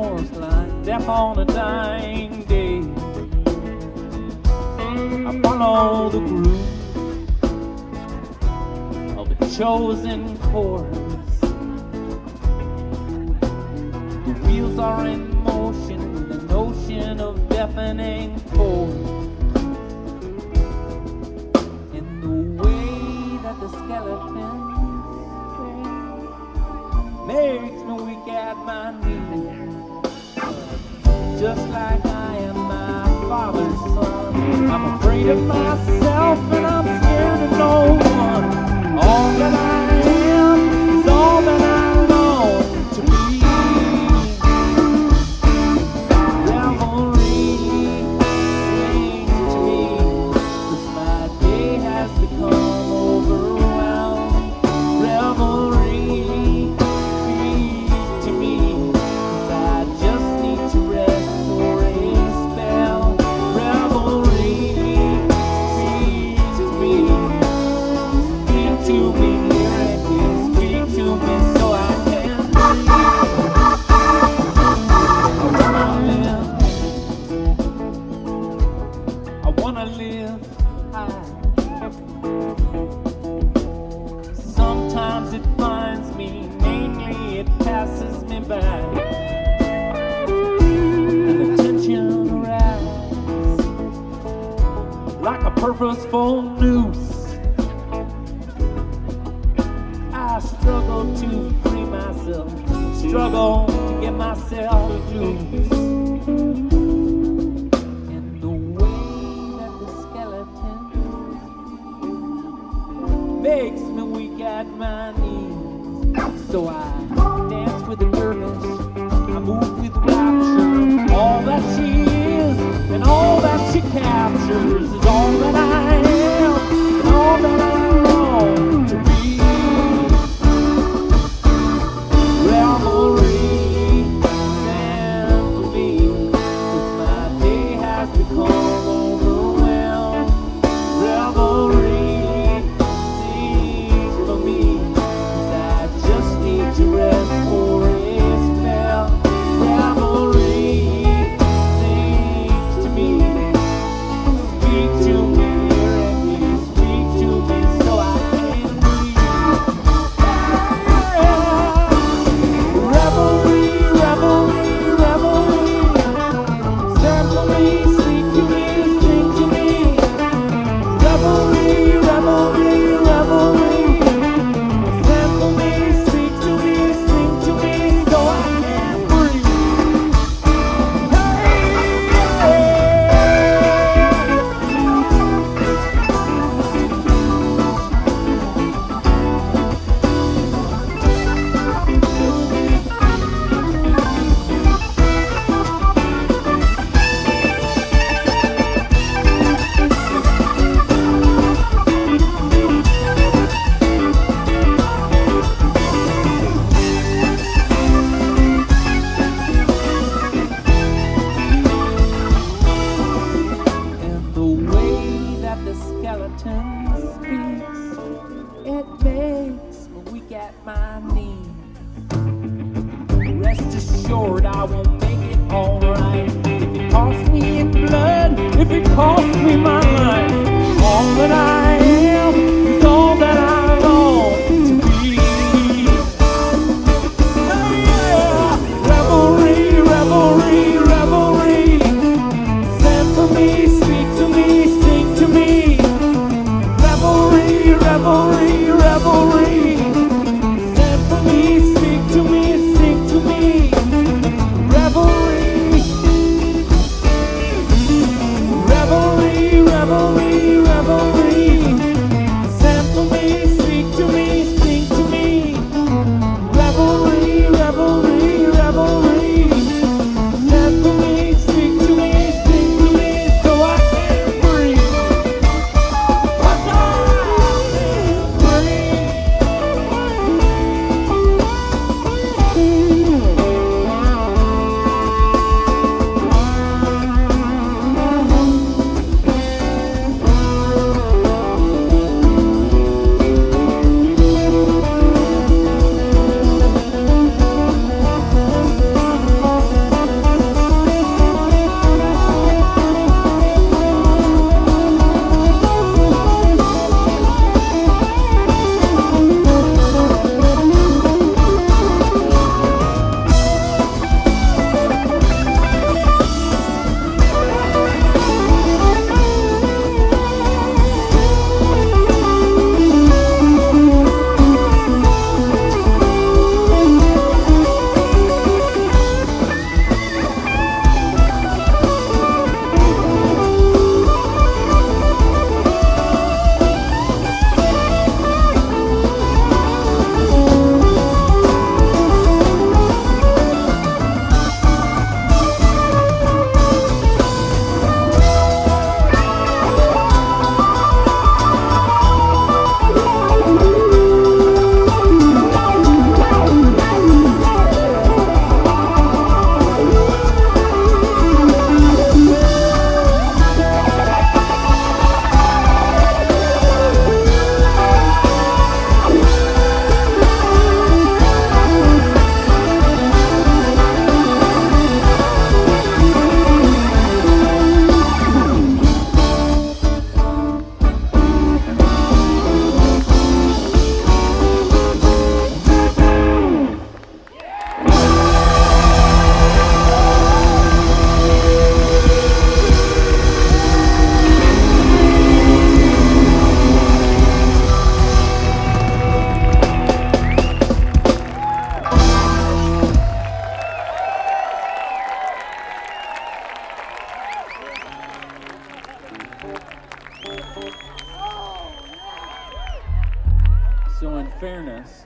forest line, death on a dying day. I follow the groove of the chosen chorus. The wheels are in motion with a notion of deafening force. In the way that the skeleton makes me weak at my knees, just like I am my father's son. I'm afraid of myself and I'm scared of no one. All that I am is all that I long to be. Revelry sings to me, 'cause my day has become overwhelmed. Revelry speaks to me, 'cause I just need to rest for a spell. Revelry speaks to me, speak to me, lyrically speak to me so I can breathe. I wanna live high. Sometimes it finds me, mainly it passes me by. And the tension arises like a purposeful noose. I struggle to free myself, struggle to get myself loose. In the way that the skeleton makes me weak at my knees, so I dance with the dervish, I move with rapture. All that she is and all that she captures is all that I am and all that I long to be. Revelry stand for me, 'cause my day has become overwhelmed. Revelry sings for me, 'cause I just need to rest for a spell. Revelry sings to me, speak to me, lyrically speak to me so I can breathe. Revelry, revelry, revelry, stand for me, speak to me, sing to me. Revelry, revelry, revelry, stand for me, speak to me, sing to me so I can breathe. And the way that the skeleton speaks, it makes me weak at my knees. Rest assured I won't make it alright if it costs me in blood, if it costs me my life. All that I am is all that I long to be. Oh yeah, revelry, revelry, revelry, stand for me, speak to me, sing to me. Revelry, revelry, revelry, stand for me, speak to me, sing to me. Revelry, revelry, revelry, revelry. So in fairness,